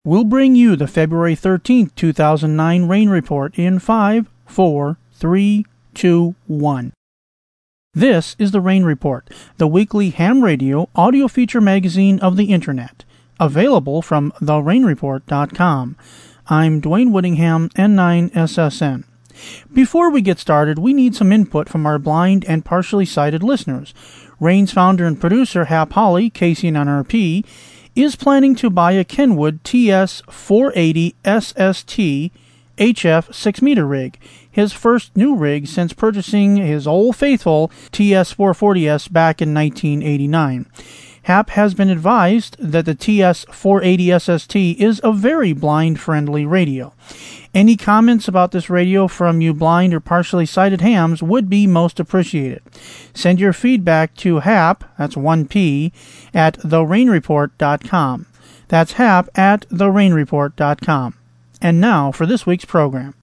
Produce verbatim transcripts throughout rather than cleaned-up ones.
We'll bring you the February thirteenth, two thousand nine rain report in five, four, three, two, one. This is the Rain Report, the weekly ham radio audio feature magazine of the Internet, available from the rain report dot com. I'm Dwayne Whittingham, N nine S S N. Before we get started, we need some input from our blind and partially sighted listeners. Rain's founder and producer, Hap Holly, K C N N R P, is planning to buy a Kenwood T S four eighty S S T H F six meter rig, his first new rig since purchasing his old faithful T S four forty S back in nineteen eighty-nine. Hap has been advised that the T S four eighty S S T is a very blind-friendly radio. Any comments about this radio from you blind or partially sighted hams would be most appreciated. Send your feedback to Hap, that's one P, at the rain report dot com. That's Hap at the rain report dot com. And now for this week's program.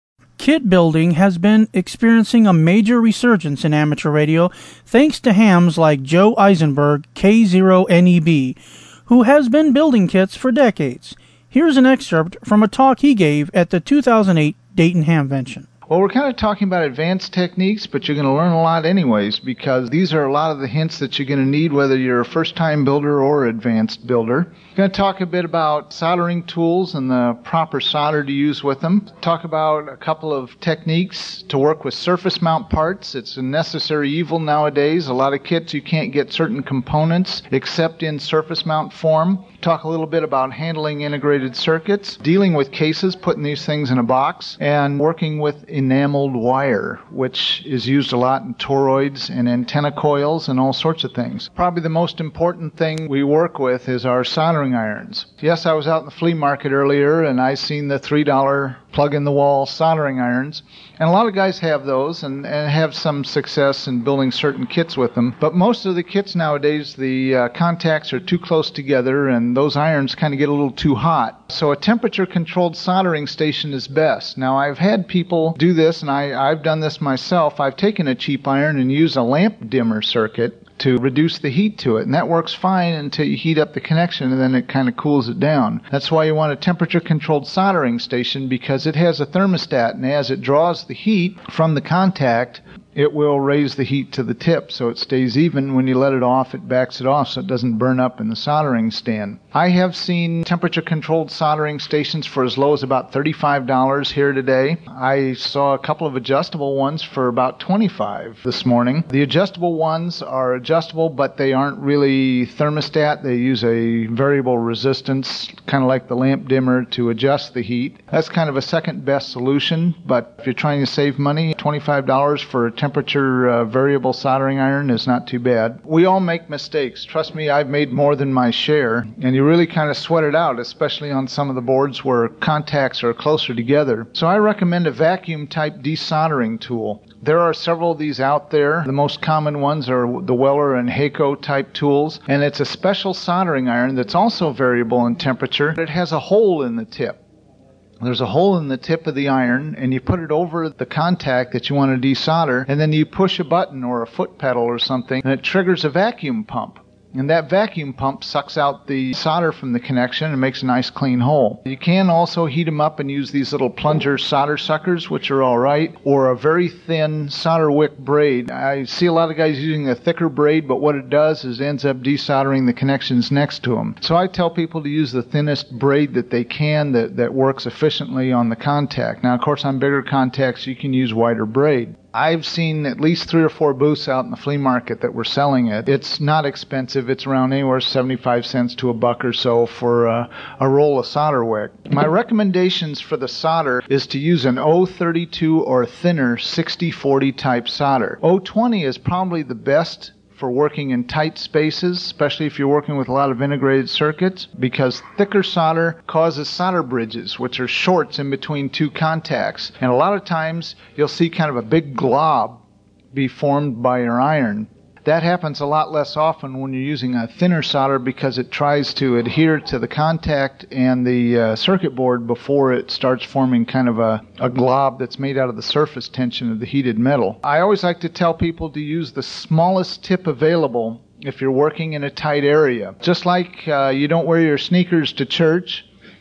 Kit building has been experiencing a major resurgence in amateur radio thanks to hams like Joe Eisenberg, K zero N E B, who has been building kits for decades. Here's an excerpt from a talk he gave at the two thousand eight Dayton Hamvention. Well, we're kind of talking about advanced techniques, but you're going to learn a lot anyways, because these are a lot of the hints that you're going to need whether you're a first-time builder or advanced builder. We're going to talk a bit about soldering tools and the proper solder to use with them. Talk about a couple of techniques to work with surface mount parts. It's a necessary evil nowadays. A lot of kits you can't get certain components except in surface mount form. Talk a little bit about handling integrated circuits, dealing with cases, putting these things in a box, and working with enameled wire, which is used a lot in toroids and antenna coils and all sorts of things. Probably the most important thing we work with is our soldering irons. Yes, I was out in the flea market earlier and I seen the three dollar plug-in-the-wall soldering irons, and a lot of guys have those and, and have some success in building certain kits with them, but most of the kits nowadays, the uh, contacts are too close together and those irons kind of get a little too hot. So a temperature-controlled soldering station is best. Now, I've had people do this, and I, I've done this myself. I've taken a cheap iron and used a lamp dimmer circuit to reduce the heat to it, and that works fine until you heat up the connection, and then it kind of cools it down. That's why you want a temperature-controlled soldering station, because it has a thermostat, and as it draws the heat from the contact, it will raise the heat to the tip so it stays even. When you let it off, it backs it off so it doesn't burn up in the soldering stand. I have seen temperature-controlled soldering stations for as low as about thirty-five dollars here today. I saw a couple of adjustable ones for about twenty-five dollars this morning. The adjustable ones are adjustable, but they aren't really thermostat. They use a variable resistance, kind of like the lamp dimmer, to adjust the heat. That's kind of a second-best solution, but if you're trying to save money, twenty-five dollars for a temperature uh, variable soldering iron is not too bad. We all make mistakes. Trust me, I've made more than my share, and you really kind of sweat it out, especially on some of the boards where contacts are closer together. So I recommend a vacuum-type desoldering tool. There are several of these out there. The most common ones are the Weller and Hakko type tools, and it's a special soldering iron that's also variable in temperature. It has a hole in the tip. There's a hole in the tip of the iron, and you put it over the contact that you want to desolder, and then you push a button or a foot pedal or something, and it triggers a vacuum pump. And that vacuum pump sucks out the solder from the connection and makes a nice clean hole. You can also heat them up and use these little plunger solder suckers, which are all right, or a very thin solder wick braid. I see a lot of guys using a thicker braid, but what it does is ends up desoldering the connections next to them. So I tell people to use the thinnest braid that they can that, that works efficiently on the contact. Now, of course, on bigger contacts, you can use wider braid. I've seen at least three or four booths out in the flea market that were selling it. It's not expensive. It's around anywhere seventy-five cents to a buck or so for a, a roll of solder wick. My recommendations for the solder is to use an O thirty-two or thinner sixty forty type solder. O twenty is probably the best for working in tight spaces, especially if you're working with a lot of integrated circuits, because thicker solder causes solder bridges, which are shorts in between two contacts. And a lot of times you'll see kind of a big glob be formed by your iron. That happens a lot less often when you're using a thinner solder because it tries to adhere to the contact and the uh, circuit board before it starts forming kind of a, a glob that's made out of the surface tension of the heated metal. I always like to tell people to use the smallest tip available if you're working in a tight area. Just like uh, you don't wear your sneakers to church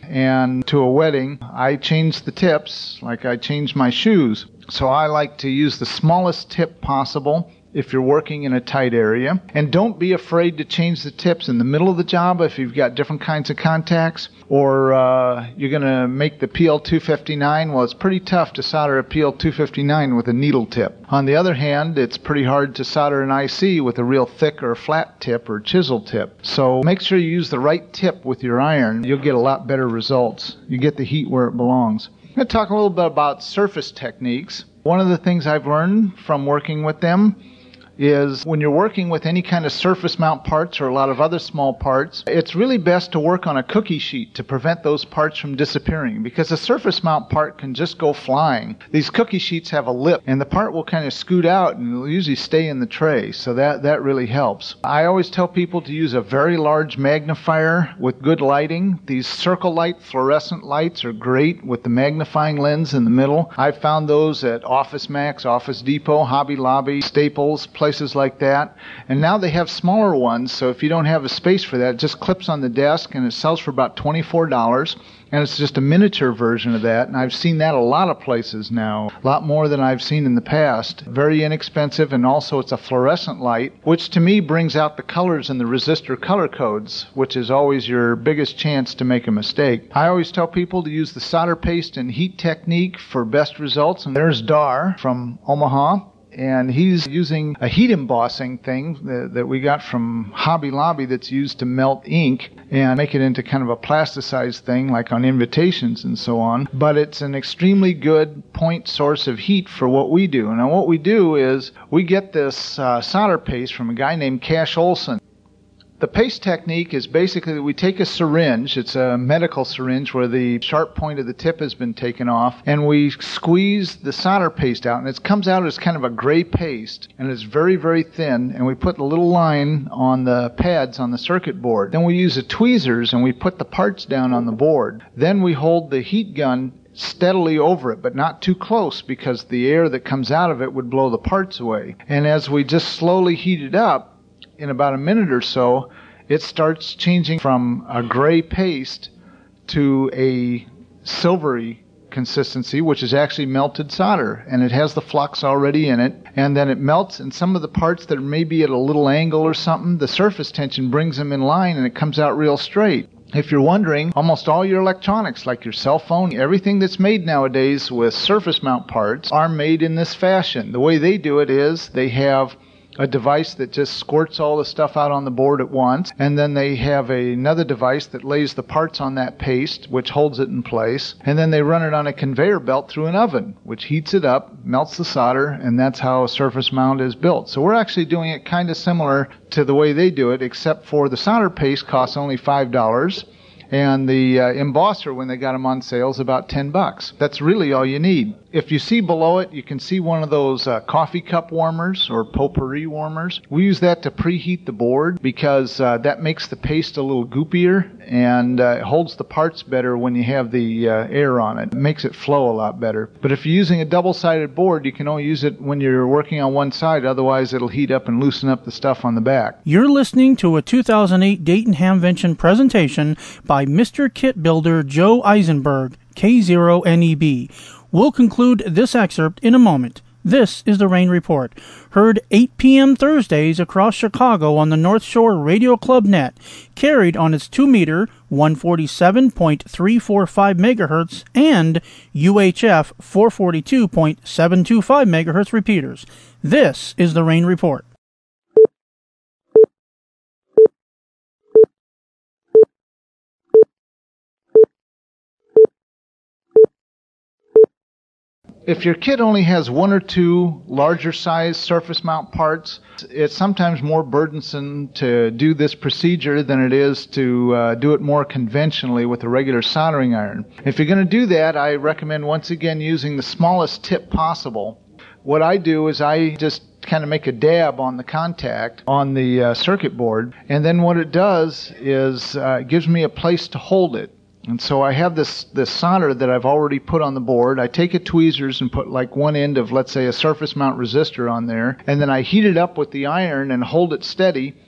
and to a wedding, I change the tips like I change my shoes. So I like to use the smallest tip possible if you're working in a tight area. And don't be afraid to change the tips in the middle of the job if you've got different kinds of contacts, or uh, you're going to make the P L two fifty-nine. Well, it's pretty tough to solder a P L two fifty-nine with a needle tip. On the other hand, it's pretty hard to solder an I C with a real thick or flat tip or chisel tip. So make sure you use the right tip with your iron. You'll get a lot better results. You get the heat where it belongs. I'm going to talk a little bit about surface techniques. One of the things I've learned from working with them is when you're working with any kind of surface mount parts or a lot of other small parts, it's really best to work on a cookie sheet to prevent those parts from disappearing, because a surface mount part can just go flying. These cookie sheets have a lip, and the part will kind of scoot out and it'll usually stay in the tray, so that, that really helps. I always tell people to use a very large magnifier with good lighting. These circle light fluorescent lights are great with the magnifying lens in the middle. I've found those at Office Max, Office Depot, Hobby Lobby, Staples, places like that. And now they have smaller ones, so if you don't have a space for that, it just clips on the desk, and it sells for about twenty-four dollars. And it's just a miniature version of that, and I've seen that a lot of places now, a lot more than I've seen in the past. Very inexpensive, and also it's a fluorescent light, which to me brings out the colors in the resistor color codes, which is always your biggest chance to make a mistake. I always tell people to use the solder paste and heat technique for best results, and there's Dar from Omaha. And he's using a heat embossing thing that, that we got from Hobby Lobby that's used to melt ink and make it into kind of a plasticized thing like on invitations and so on. But it's an extremely good point source of heat for what we do. And what we do is we get this uh, solder paste from a guy named Cash Olson. The paste technique is basically that we take a syringe, it's a medical syringe where the sharp point of the tip has been taken off, and we squeeze the solder paste out, and it comes out as kind of a gray paste, and it's very, very thin, and we put a little line on the pads on the circuit board. Then we use the tweezers, and we put the parts down on the board. Then we hold the heat gun steadily over it, but not too close, because the air that comes out of it would blow the parts away. And as we just slowly heat it up, in about a minute or so, it starts changing from a gray paste to a silvery consistency, which is actually melted solder, and it has the flux already in it, and then it melts, and some of the parts that may be at a little angle or something, the surface tension brings them in line, and it comes out real straight. If you're wondering, almost all your electronics, like your cell phone, everything that's made nowadays with surface mount parts are made in this fashion. The way they do it is they have a device that just squirts all the stuff out on the board at once, and then they have a, another device that lays the parts on that paste, which holds it in place, and then they run it on a conveyor belt through an oven, which heats it up, melts the solder, and that's how a surface mount is built. So we're actually doing it kind of similar to the way they do it, except for the solder paste costs only five dollars, and the uh, embosser, when they got them on sale, is about ten bucks. That's really all you need. If you see below it, you can see one of those uh, coffee cup warmers or potpourri warmers. We use that to preheat the board because uh, that makes the paste a little goopier, and uh, it holds the parts better when you have the uh, air on it. It makes it flow a lot better. But if you're using a double-sided board, you can only use it when you're working on one side. Otherwise, it'll heat up and loosen up the stuff on the back. You're listening to a two thousand eight Dayton Hamvention presentation by Mister Kit Builder Joe Eisenberg, K zero N E B. We'll conclude this excerpt in a moment. This is the Rain Report, heard eight p.m. Thursdays across Chicago on the North Shore Radio Club net, carried on its two meter, one forty-seven point three four five megahertz and U H F four forty-two point seven two five megahertz repeaters. This is the Rain Report. If your kit only has one or two larger size surface mount parts, it's sometimes more burdensome to do this procedure than it is to uh, do it more conventionally with a regular soldering iron. If you're going to do that, I recommend once again using the smallest tip possible. What I do is I just kind of make a dab on the contact on the uh, circuit board, and then what it does is uh, it gives me a place to hold it. And so I have this, this solder that I've already put on the board. I take a tweezers and put like one end of, let's say, a surface mount resistor on there, and then I heat it up with the iron and hold it steady.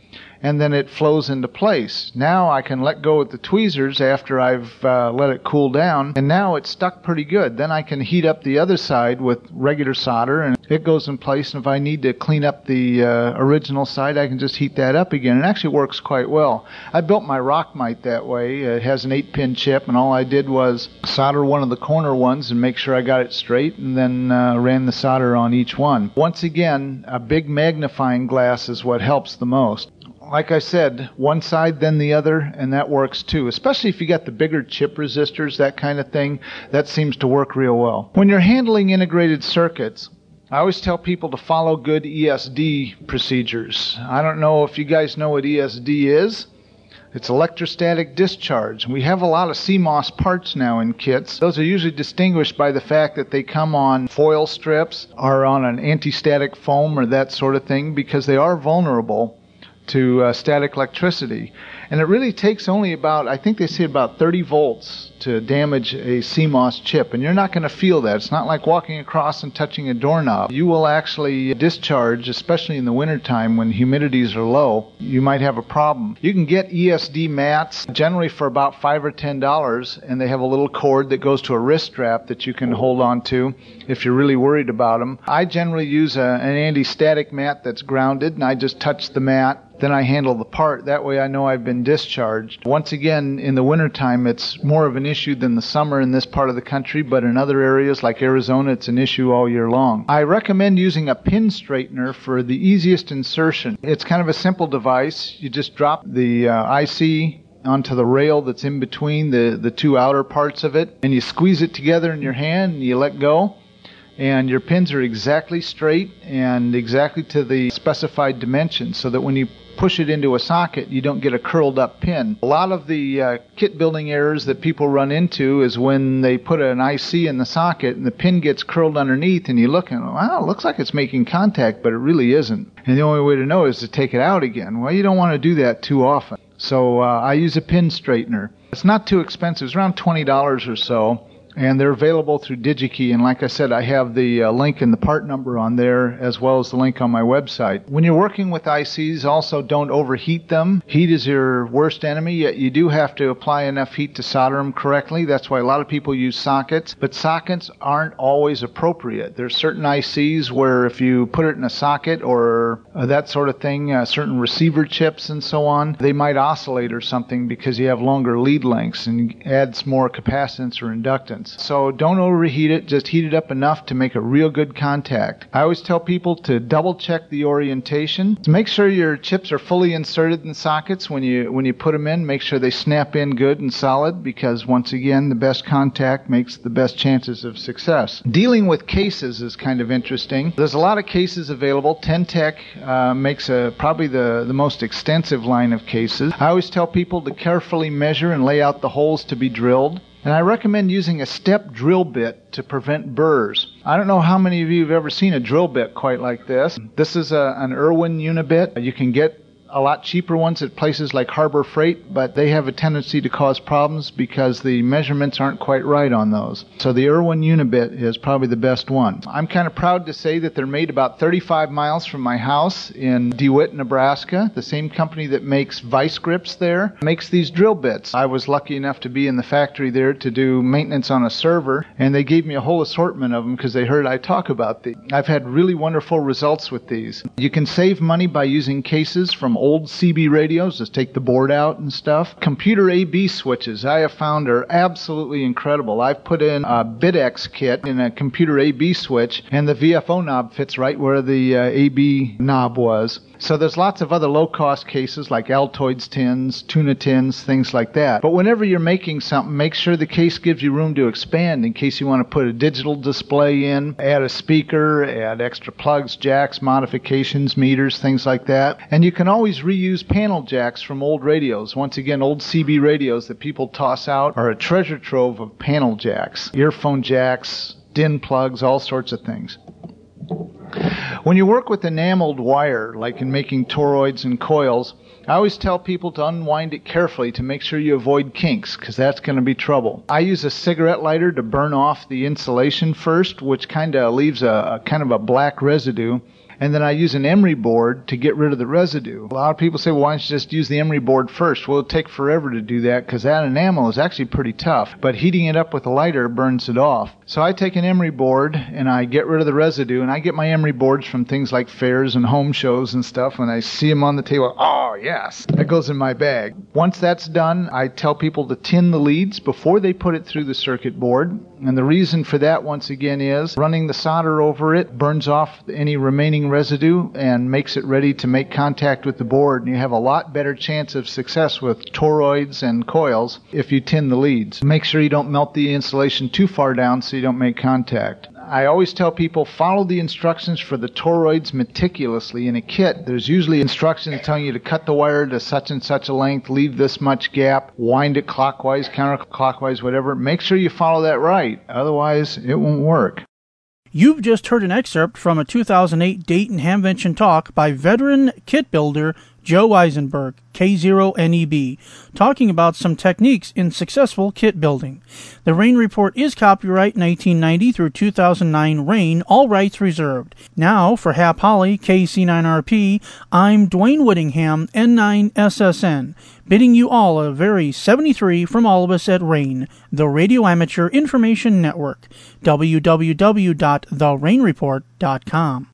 and then it flows into place. Now I can let go with the tweezers after I've uh, let it cool down, and now it's stuck pretty good. Then I can heat up the other side with regular solder, and it goes in place, and if I need to clean up the uh, original side, I can just heat that up again. It actually works quite well. I built my Rockmite that way. It has an eight-pin chip, and all I did was solder one of the corner ones and make sure I got it straight, and then uh, ran the solder on each one. Once again, a big magnifying glass is what helps the most. Like I said, one side then the other, and that works too, especially if you got the bigger chip resistors, that kind of thing. That seems to work real well. When you're handling integrated circuits, I always tell people to follow good E S D procedures. I don't know if you guys know what E S D is. It's electrostatic discharge. We have a lot of C MOS parts now in kits. Those are usually distinguished by the fact that they come on foil strips or on an anti-static foam or that sort of thing, because they are vulnerable to uh, static electricity. And it really takes only about, I think they say about thirty volts to damage a C MOS chip. And you're not going to feel that. It's not like walking across and touching a doorknob. You will actually discharge, especially in the wintertime when humidities are low. You might have a problem. You can get E S D mats generally for about five or ten dollars, and they have a little cord that goes to a wrist strap that you can hold on to if you're really worried about them. I generally use a, an anti-static mat that's grounded, and I just touch the mat. Then I handle the part. That way I know I've been discharged. Once again, in the wintertime, it's more of an issue than the summer in this part of the country, but in other areas like Arizona, it's an issue all year long. I recommend using a pin straightener for the easiest insertion. It's kind of a simple device. You just drop the uh, I C onto the rail that's in between the, the two outer parts of it, and you squeeze it together in your hand, and you let go. And your pins are exactly straight and exactly to the specified dimensions, so that when you push it into a socket, you don't get a curled up pin. A lot of the uh, kit building errors that people run into is when they put an I C in the socket and the pin gets curled underneath, and you look and, wow, it looks like it's making contact, but it really isn't. And the only way to know is to take it out again. Well, you don't want to do that too often. So uh, I use a pin straightener. It's not too expensive. It's around twenty dollars or so. And they're available through DigiKey. And like I said, I have the uh, link and the part number on there, as well as the link on my website. When you're working with I Cs, also don't overheat them. Heat is your worst enemy, yet you do have to apply enough heat to solder them correctly. That's why a lot of people use sockets. But sockets aren't always appropriate. There's certain I Cs where if you put it in a socket or uh, that sort of thing, uh, certain receiver chips and so on, they might oscillate or something because you have longer lead lengths and adds more capacitance or inductance. So don't overheat it, just heat it up enough to make a real good contact. I always tell people to double check the orientation. To make sure your chips are fully inserted in sockets when you when you put them in. Make sure they snap in good and solid, because once again, the best contact makes the best chances of success. Dealing with cases is kind of interesting. There's a lot of cases available. Ten-Tech uh, makes a, probably the, the most extensive line of cases. I always tell people to carefully measure and lay out the holes to be drilled. And I recommend using a step drill bit to prevent burrs. I don't know how many of you have ever seen a drill bit quite like this. This is a, an Irwin Unibit. You can get a lot cheaper ones at places like Harbor Freight, but they have a tendency to cause problems because the measurements aren't quite right on those. So the Irwin Unibit is probably the best one. I'm kind of proud to say that they're made about thirty-five miles from my house in DeWitt, Nebraska. The same company that makes vice grips there makes these drill bits. I was lucky enough to be in the factory there to do maintenance on a server, and they gave me a whole assortment of them because they heard I talk about these. I've had really wonderful results with these. You can save money by using cases from old C B radios. Just take the board out and stuff. Computer A B switches I have found are absolutely incredible. I've put in a BitX kit in a computer A B switch, and the V F O knob fits right where the uh, A B knob was. So there's lots of other low-cost cases like Altoids tins, tuna tins, things like that. But whenever you're making something, make sure the case gives you room to expand in case you want to put a digital display in, add a speaker, add extra plugs, jacks, modifications, meters, things like that. And you can always reuse panel jacks from old radios. Once again, old C B radios that people toss out are a treasure trove of panel jacks, earphone jacks, D I N plugs, all sorts of things. When you work with enameled wire, like in making toroids and coils, I always tell people to unwind it carefully to make sure you avoid kinks, because that's going to be trouble. I use a cigarette lighter to burn off the insulation first, which kind of leaves a, a kind of a black residue. and then I use an emery board to get rid of the residue. A lot of people say, well, why don't you just use the emery board first? Well, it'll take forever to do that because that enamel is actually pretty tough, but heating it up with a lighter burns it off. So I take an emery board and I get rid of the residue, and I get my emery boards from things like fairs and home shows and stuff. When I see them on the table, oh yes, that goes in my bag. Once that's done, I tell people to tin the leads before they put it through the circuit board. And the reason for that, once again, is running the solder over it burns off any remaining residue and makes it ready to make contact with the board. And you have a lot better chance of success with toroids and coils if you tin the leads. Make sure you don't melt the insulation too far down so you don't make contact. I always tell people, follow the instructions for the toroids meticulously. In a kit, there's usually instructions telling you to cut the wire to such and such a length, leave this much gap, wind it clockwise, counterclockwise, whatever. Make sure you follow that right. Otherwise, it won't work. You've just heard an excerpt from a two thousand eight Dayton Hamvention talk by veteran kit builder Joe Eisenberg, K zero N E B, talking about some techniques in successful kit building. The Rain Report is copyright nineteen ninety through two thousand nine Rain, all rights reserved. Now, for Hap Holly, K C nine R P, I'm Dwayne Whittingham, N nine S S N, bidding you all a very seventy-three from all of us at Rain, the Radio Amateur Information Network, w w w dot the rain report dot com.